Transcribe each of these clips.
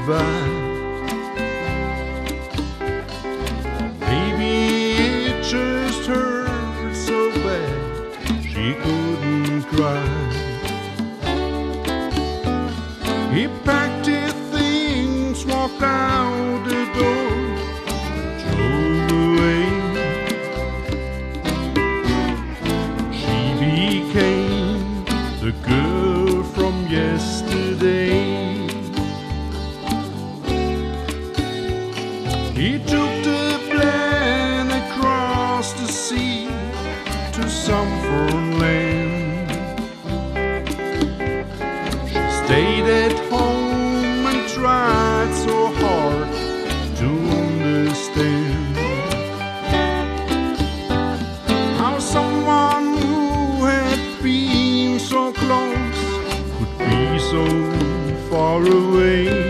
goodbye. Maybe it just hurt so bad she couldn't cry. He packed his things, walked out the door, drove away. She became the girl from yesterday. He took the plane across the sea to some foreign land. She stayed at home and tried so hard to understand how someone who had been so close could be so far away.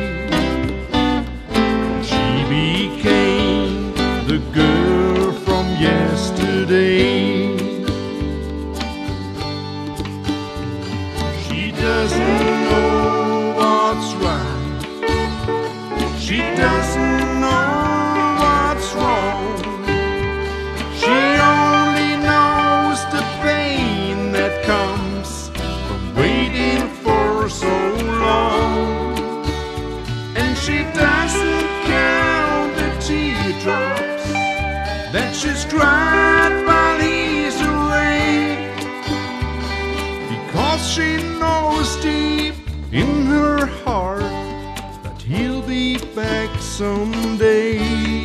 The girl from yesterday. She doesn't know what's right. She doesn't know what's wrong. She only knows the pain that comes from waiting for so long. And she doesn't count the teardrops that she's cried while he's away, because she knows deep in her heart that he'll be back someday.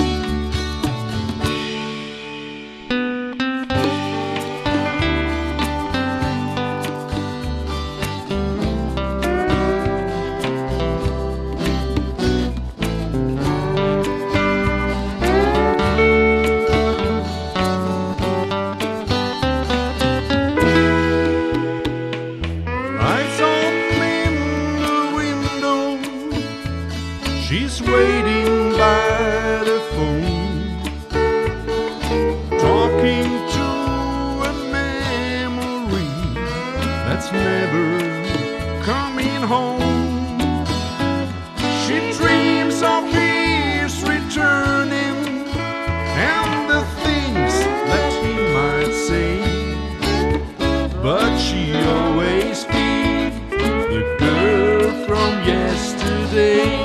She's waiting by the phone, talking to a memory that's never coming home. She dreams of his returning and the things that he might say, but she always be the girl from yesterday.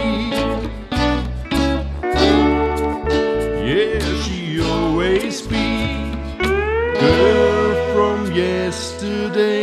Yeah, she always be girl from yesterday.